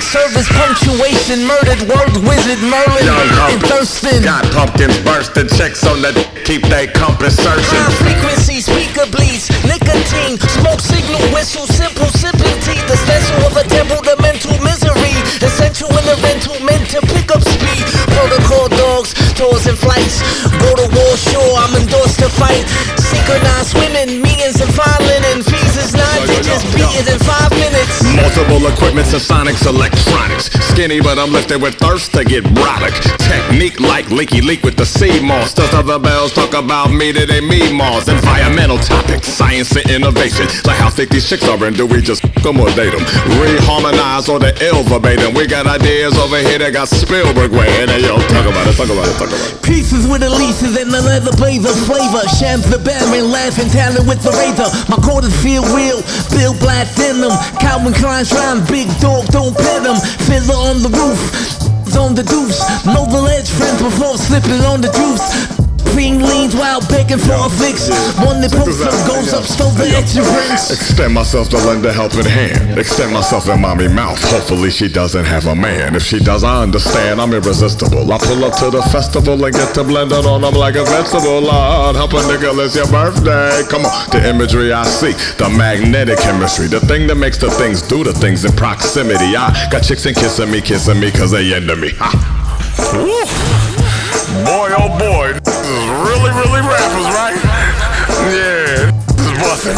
quick service punctuation, murdered word wizard Merlin and Thurston. Got pumpkins bursting, checks on the keep they compass searching. High frequency speaker bleeds, nicotine, smoke signal whistle, simple sipping tea. The stencil of a temple, the mental misery, essential in the rental meant to pick up speed. Protocol dogs, tours and flights, go to war, sure I'm endorsed to fight. Synchronized swimming, meetings and fine linen, fees is 9 digits, beat it in 5 minutes. Multiple equipments and sonics, electronics. Skinny but I'm lifted with thirst to get brolic. Technique like leaky leak with the sea moss. Does other bells talk about me that they me moss? Environmental topics, science and innovation. Like how thick these chicks are and do we just come or date them? Reharmonize or the ill verbatim. We got ideas over here that got Spielberg way. Hey yo, talk about it. Pieces with Elises and the leather blazer flavor. Shams the Batman laughing, talent with the razor. My quarters feel real, Bill Blatt's in them. Calvin Klein's rhyme, big dog, don't pet him. Fiddler on the roof, on the deuce. Know the ledge friends before slipping on the juice. Being leans while begging for a fix. One that pokes up, goes up, stole the extra rings. Extend myself to lend a helping hand. Extend myself in mommy mouth. Hopefully she doesn't have a man. If she does, I understand. I'm irresistible. I pull up to the festival and get to blending on them like a vegetable. Lord, help a nigga, it's your birthday. Come on, the imagery I see, the magnetic chemistry, the thing that makes the things do the things in proximity. I got chicks and kissing me cause they into me. Ha. Boy, oh boy, this is really rappers, right? Yeah, this is bustin',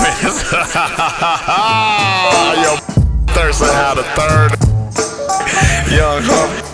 man. Yo, Thurston had a third. Young Hump.